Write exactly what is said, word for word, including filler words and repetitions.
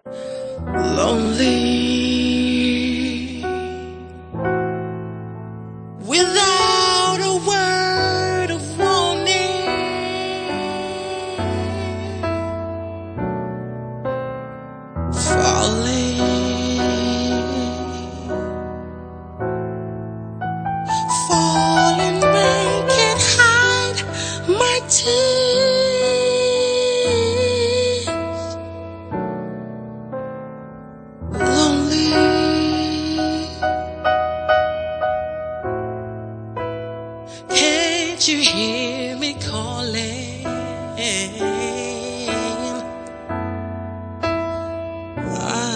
lonely, without a word of warning, falling, falling rain can't hide my tears, lonely. Can't you hear me calling?